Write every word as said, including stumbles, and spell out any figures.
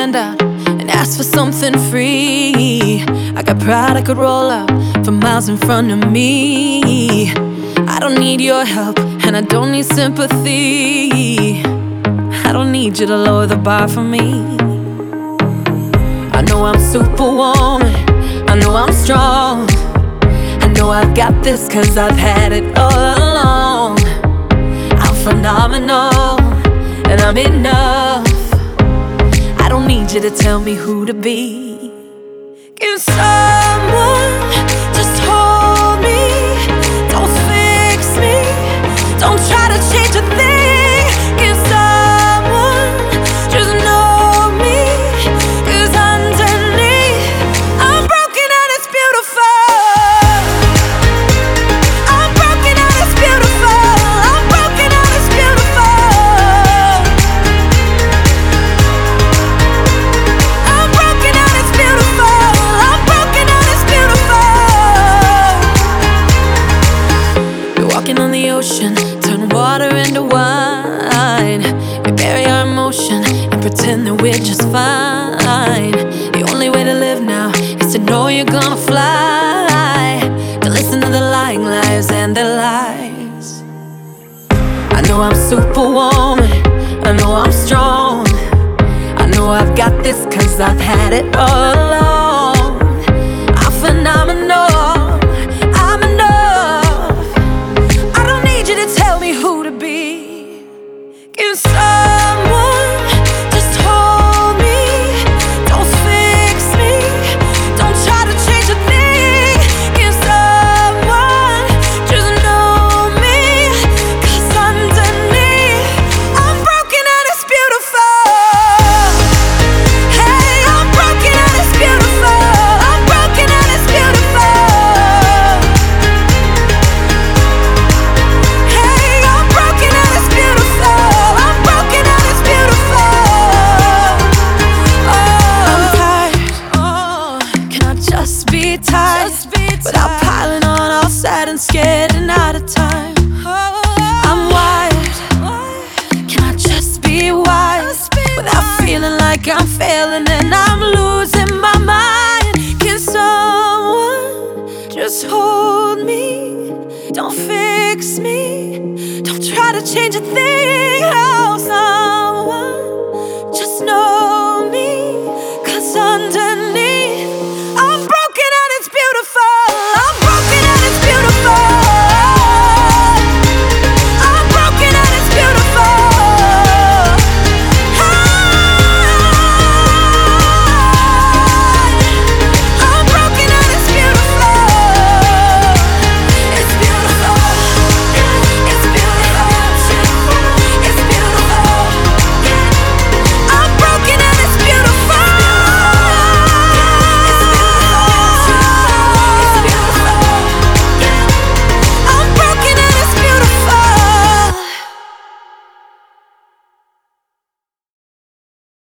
hand out and ask for something free. I got pride I could roll up for miles in front of me. I don't need your help and I don't need sympathy. I don't need you to lower the bar for me. I know I'm superwoman, I know I'm strong, I know I've got this cause I've had it all along. I'm phenomenal and I'm enough. I don't need you to tell me who to be. Can someone just hold me? Don't fix me, don't try to change a thing. Can someone just know me? Cause underneath I'm broken and it's beautiful. I'm broken and it's beautiful. I'm broken and it's beautiful. I'm broken and it's beautiful. I'm broken and it's beautiful. We're walking on the ocean, turn water into wine. We bury our emotion and pretend that we're just fine. The only way to live now is to know you're gonna fly. To listen to the lying lies and their lies. I know I'm superwoman, I know I'm strong, I know I've got this cause I've had it all along. I'm phenomenal, I'm enough. I don't need you to tell me who to be. Can someone just hold me? Don't fix me, don't try to change a thing. Can someone just know me? Cause underneath I'm broken and it's beautiful. Hey, I'm broken and it's beautiful. I'm broken and it's beautiful. Hey, I'm broken and it's beautiful. I'm broken and it's beautiful. Oh, I'm tired. Oh, can I just be tired? Without piling on, all sad and scared and out of time. I'm wired. Can I just be wise? Without feeling like I'm failing and I'm losing my mind. Can someone just hold me? Don't fix me, don't try to change a thing. Oh, someone just know me. Cause underneath